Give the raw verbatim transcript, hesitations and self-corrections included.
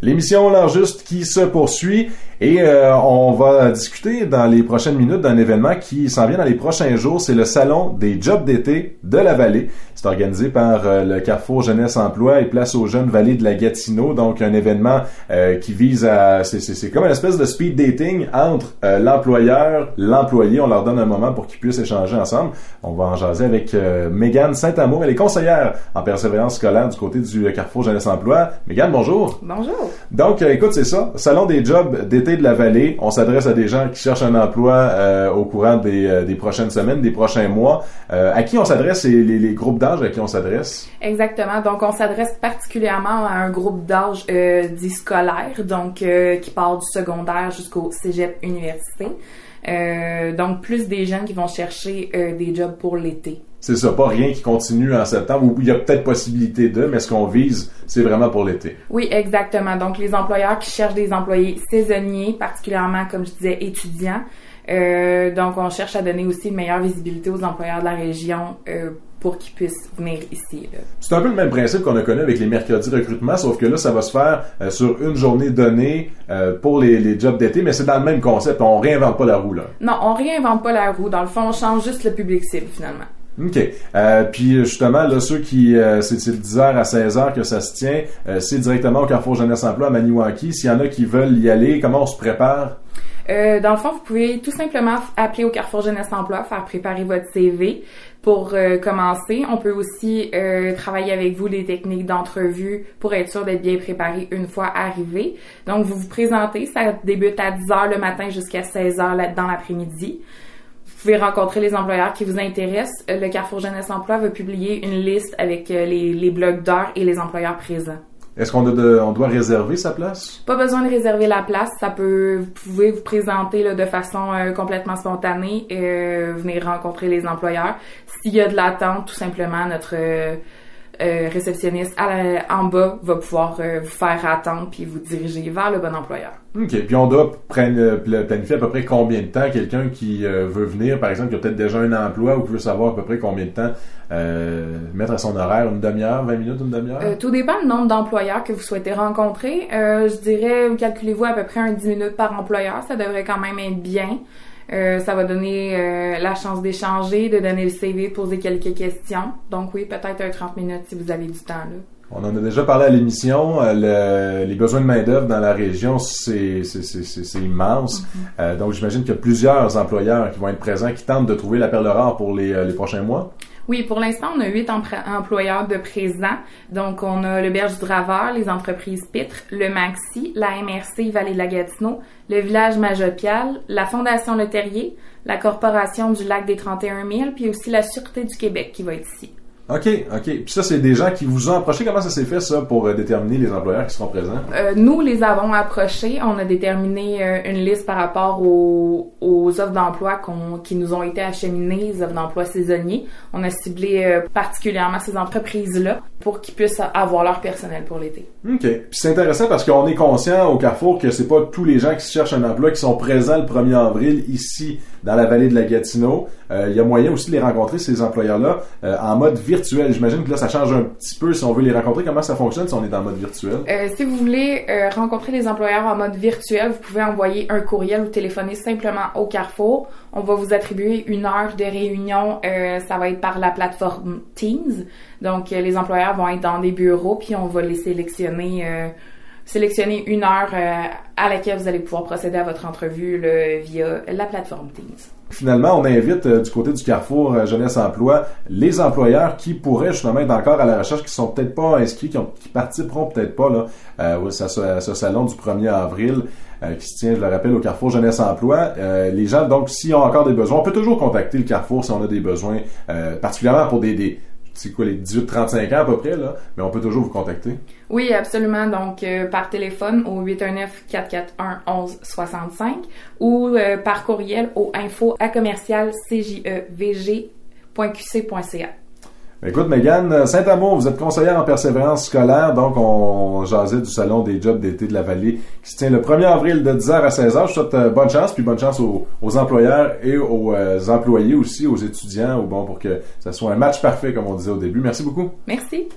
L'émission L'Heure Juste qui se poursuit et euh, on va discuter dans les prochaines minutes d'un événement qui s'en vient dans les prochains jours. C'est le Salon des jobs d'été de la Vallée. C'est organisé par euh, le Carrefour Jeunesse Emploi et Place aux Jeunes Vallées de la Gatineau. Donc un événement euh, qui vise à... C'est, c'est, c'est comme une espèce de speed dating entre euh, l'employeur, l'employé. On leur donne un moment pour qu'ils puissent échanger ensemble. On va en jaser avec euh, Mégane Saint-Amour. Elle est conseillère en persévérance scolaire du côté du Carrefour Jeunesse Emploi. Mégane, bonjour. Bonjour. Donc, euh, écoute, c'est ça. Salon des jobs d'été de la Vallée. On s'adresse à des gens qui cherchent un emploi euh, au courant des, euh, des prochaines semaines, des prochains mois. Euh, à qui on s'adresse et les, les groupes d'âge à qui on s'adresse? Exactement. Donc, on s'adresse particulièrement à un groupe d'âge euh, dit scolaire, donc euh, qui part du secondaire jusqu'au cégep université. Euh, donc, plus des jeunes qui vont chercher euh, des jobs pour l'été. C'est ça, pas rien qui continue en septembre, où il y a peut-être possibilité de, mais ce qu'on vise, c'est vraiment pour l'été. Oui, exactement. Donc, les employeurs qui cherchent des employés saisonniers, particulièrement, comme je disais, étudiants. Euh, donc, on cherche à donner aussi une meilleure visibilité aux employeurs de la région euh, pour qu'ils puissent venir ici. Là. C'est un peu le même principe qu'on a connu avec les mercredis recrutement, sauf que là, ça va se faire euh, sur une journée donnée euh, pour les, les jobs d'été, mais c'est dans le même concept. On réinvente pas la roue, là. Non, on réinvente pas la roue. Dans le fond, on change juste le public cible, finalement. OK. Euh, puis justement, là, ceux qui... Euh, c'est, c'est de dix heures à seize heures que ça se tient. Euh, c'est directement au Carrefour Jeunesse Emploi à Maniwaki. S'il y en a qui veulent y aller, comment on se prépare? Euh, dans le fond, vous pouvez tout simplement appeler au Carrefour Jeunesse Emploi, faire préparer votre C V pour euh, commencer. On peut aussi euh, travailler avec vous les techniques d'entrevue pour être sûr d'être bien préparé une fois arrivé. Donc, vous vous présentez. Ça débute à dix heures le matin jusqu'à seize heures dans l'après-midi. Vous pouvez rencontrer les employeurs qui vous intéressent. Le Carrefour Jeunesse Emploi va publier une liste avec les, les blocs d'heures et les employeurs présents. Est-ce qu'on a de, on doit réserver sa place? Pas besoin de réserver la place. Ça peut, vous pouvez vous présenter là, de façon euh, complètement spontanée, euh, venir rencontrer les employeurs. S'il y a de l'attente, tout simplement, notre euh, euh, réceptionniste à la, en bas va pouvoir euh, vous faire attendre puis vous diriger vers le bon employeur. OK. Puis on doit planifier à peu près combien de temps quelqu'un qui euh, veut venir, par exemple, qui a peut-être déjà un emploi ou qui veut savoir à peu près combien de temps euh, mettre à son horaire, une demi-heure, vingt minutes, une demi-heure? Euh, tout dépend du nombre d'employeurs que vous souhaitez rencontrer. Euh, je dirais, calculez-vous à peu près un dix minutes par employeur. Ça devrait quand même être bien. Euh, ça va donner euh, la chance d'échanger, de donner le C V, de poser quelques questions. Donc oui, peut-être un trente minutes si vous avez du temps là. On en a déjà parlé à l'émission. Euh, le, les besoins de main-d'œuvre dans la région, c'est, c'est, c'est, c'est, c'est immense. Mm-hmm. Euh, donc, j'imagine qu'il y a plusieurs employeurs qui vont être présents, qui tentent de trouver la perle rare pour les, les prochains mois. Oui, pour l'instant, on a huit empr- employeurs de présents. Donc, on a le Berge du Draveur, les entreprises Pitre, le Maxi, la M R C Vallée de la Gatineau, le Village Majopial, la Fondation Le Terrier, la Corporation du Lac des trente et un mille, puis aussi la Sûreté du Québec qui va être ici. OK, OK. Puis ça, c'est des gens qui vous ont approché. Comment ça s'est fait, ça, pour euh, déterminer les employeurs qui seront présents? Euh, nous les avons approchés. On a déterminé euh, une liste par rapport aux, aux offres d'emploi qu'on, qui nous ont été acheminées, les offres d'emploi saisonniers. On a ciblé euh, particulièrement ces entreprises-là pour qu'ils puissent avoir leur personnel pour l'été. OK. Puis c'est intéressant parce qu'on est conscient au Carrefour que c'est pas tous les gens qui cherchent un emploi qui sont présents le premier avril ici, dans la vallée de la Gatineau. Euh, il y a moyen aussi de les rencontrer, ces employeurs-là, euh, en mode virtuel. J'imagine que là, ça change un petit peu si on veut les rencontrer. Comment ça fonctionne si on est en mode virtuel? Euh, si vous voulez euh, rencontrer les employeurs en mode virtuel, vous pouvez envoyer un courriel ou téléphoner simplement au Carrefour. On va vous attribuer une heure de réunion. Euh, ça va être par la plateforme Teams. Donc, euh, les employeurs vont être dans des bureaux, puis on va les sélectionner... Euh, sélectionner une heure euh, à laquelle vous allez pouvoir procéder à votre entrevue là, via la plateforme Teams. Finalement, on invite euh, du côté du Carrefour euh, Jeunesse Emploi les employeurs qui pourraient justement être encore à la recherche, qui sont peut-être pas inscrits, qui, ont, qui participeront peut-être pas là, euh, à, ce, à ce salon du premier avril euh, qui se tient, je le rappelle, au Carrefour Jeunesse Emploi. Euh, les gens, donc, s'ils ont encore des besoins, on peut toujours contacter le Carrefour si on a des besoins, euh, particulièrement pour des... des c'est quoi, les dix-huit trente-cinq ans à peu près, là, mais on peut toujours vous contacter. Oui, absolument. Donc, euh, par téléphone au huit un neuf, quatre quatre un, onze soixante-cinq ou euh, par courriel au info à commercial c j e v g point q c point c a. Écoute, Mégane Saint-Amour, vous êtes conseillère en persévérance scolaire, donc on jasait du Salon des jobs d'été de la Vallée qui se tient le premier avril de dix heures à seize heures. Je souhaite euh, bonne chance, puis bonne chance aux, aux employeurs et aux euh, employés aussi, aux étudiants, au bon pour que ça soit un match parfait, comme on disait au début. Merci beaucoup. Merci.